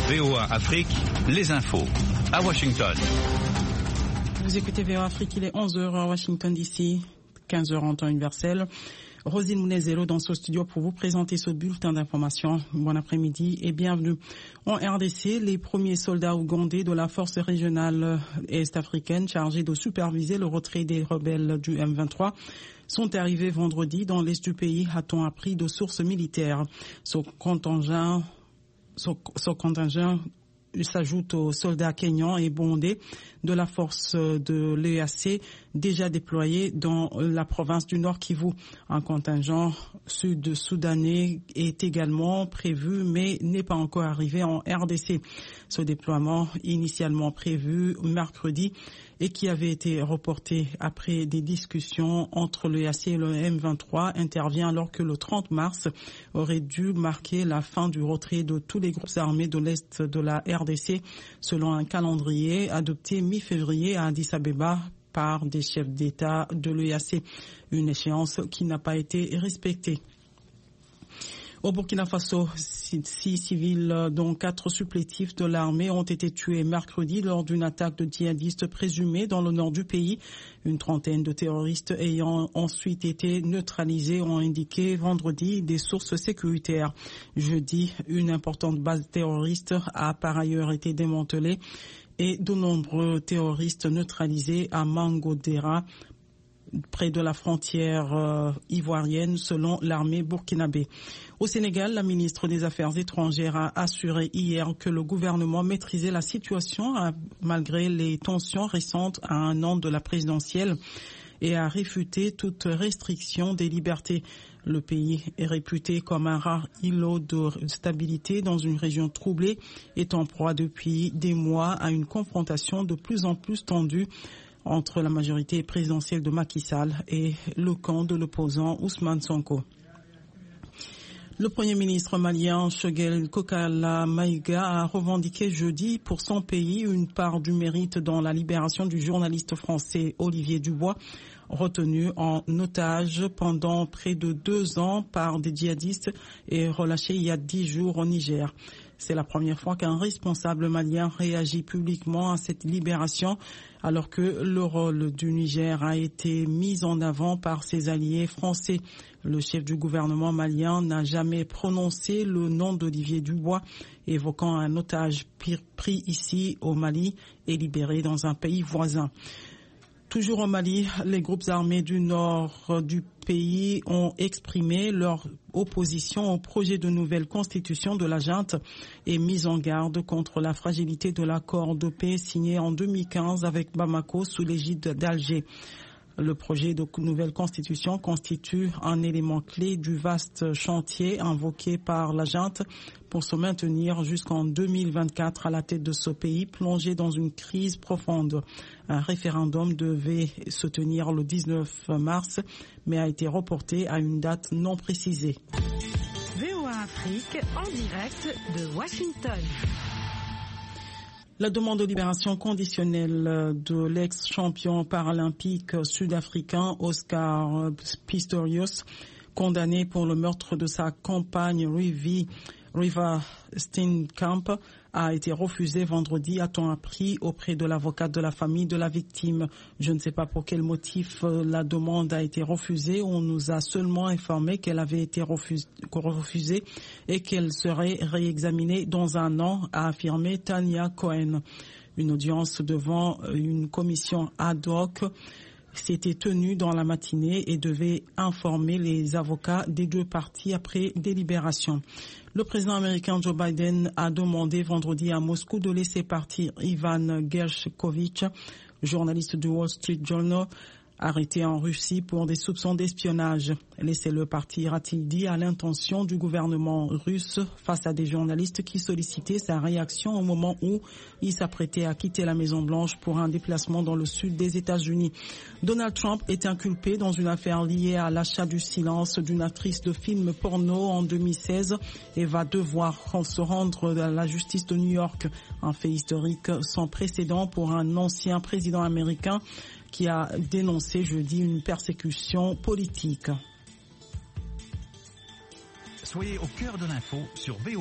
VOA Afrique, les infos. À Washington. Vous écoutez VOA Afrique, il est 11h à Washington DC, 15h en temps universel. Rosine Mounezelo dans ce studio pour vous présenter ce bulletin d'information. Bon après-midi et bienvenue. En RDC, les premiers soldats ougandais de la force régionale est-africaine chargés de superviser le retrait des rebelles du M23 sont arrivés vendredi dans l'est du pays, a-t-on appris de sources militaires. Ce contingent s'ajoute aux soldats kenyans et burundais de la force de l'EAC déjà déployés dans la province du Nord Kivu. Un contingent sud-soudanais est également prévu mais n'est pas encore arrivé en RDC. Ce déploiement initialement prévu mercredi et qui avait été reporté après des discussions entre l'EAC et le M23 intervient alors que le 30 mars aurait dû marquer la fin du retrait de tous les groupes armés de l'Est de la RDC selon un calendrier adopté mi-février à Addis Abeba par des chefs d'État de l'EAC, une échéance qui n'a pas été respectée. Au Burkina Faso, 6 civils, dont 4 supplétifs de l'armée, ont été tués mercredi lors d'une attaque de djihadistes présumés dans le nord du pays. Une trentaine de terroristes ayant ensuite été neutralisés ont indiqué vendredi des sources sécuritaires. Jeudi, une importante base terroriste a par ailleurs été démantelée et de nombreux terroristes neutralisés à Mangodera, près de la frontière ivoirienne, selon l'armée burkinabé. Au Sénégal, la ministre des Affaires étrangères a assuré hier que le gouvernement maîtrisait la situation malgré les tensions récentes à un an de la présidentielle et a réfuté toute restriction des libertés. Le pays est réputé comme un rare îlot de stabilité dans une région troublée, est en proie depuis des mois à une confrontation de plus en plus tendue entre la majorité présidentielle de Macky Sall et le camp de l'opposant Ousmane Sonko. Le Premier ministre malien Choguel Kokala Maïga a revendiqué jeudi pour son pays une part du mérite dans la libération du journaliste français Olivier Dubois, retenu en otage pendant près de 2 ans par des djihadistes et relâché il y a 10 jours au Niger. C'est la première fois qu'un responsable malien réagit publiquement à cette libération, alors que le rôle du Niger a été mis en avant par ses alliés français. Le chef du gouvernement malien n'a jamais prononcé le nom d'Olivier Dubois, évoquant un otage pris ici au Mali et libéré dans un pays voisin. Toujours au Mali, les groupes armés du nord du pays ont exprimé leur opposition au projet de nouvelle constitution de la junte et mis en garde contre la fragilité de l'accord de paix signé en 2015 avec Bamako sous l'égide d'Alger. Le projet de nouvelle constitution constitue un élément clé du vaste chantier invoqué par la junte pour se maintenir jusqu'en 2024 à la tête de ce pays plongé dans une crise profonde. Un référendum devait se tenir le 19 mars, mais a été reporté à une date non précisée. VOA Afrique en direct de Washington. La demande de libération conditionnelle de l'ex-champion paralympique sud-africain Oscar Pistorius, condamné pour le meurtre de sa compagne Riva Steenkamp, a été refusé vendredi, a-t-on appris, auprès de l'avocate de la famille de la victime. Je ne sais pas pour quel motif la demande a été refusée. On nous a seulement informé qu'elle avait été refusée et qu'elle serait réexaminée dans 1 an, a affirmé Tania Cohen. Une audience devant une commission ad hoc s'était tenue dans la matinée et devait informer les avocats des 2 parties après délibération. Le président américain Joe Biden a demandé vendredi à Moscou de laisser partir Ivan Gershkovich, journaliste du Wall Street Journal, arrêté en Russie pour des soupçons d'espionnage. Laissez-le partir, a-t-il dit, à l'intention du gouvernement russe face à des journalistes qui sollicitaient sa réaction au moment où il s'apprêtait à quitter la Maison-Blanche pour un déplacement dans le sud des États-Unis. Donald Trump est inculpé dans une affaire liée à l'achat du silence d'une actrice de film porno en 2016 et va devoir se rendre à la justice de New York. Un fait historique sans précédent pour un ancien président américain qui a dénoncé jeudi une persécution politique. Soyez au cœur de l'info sur VOA.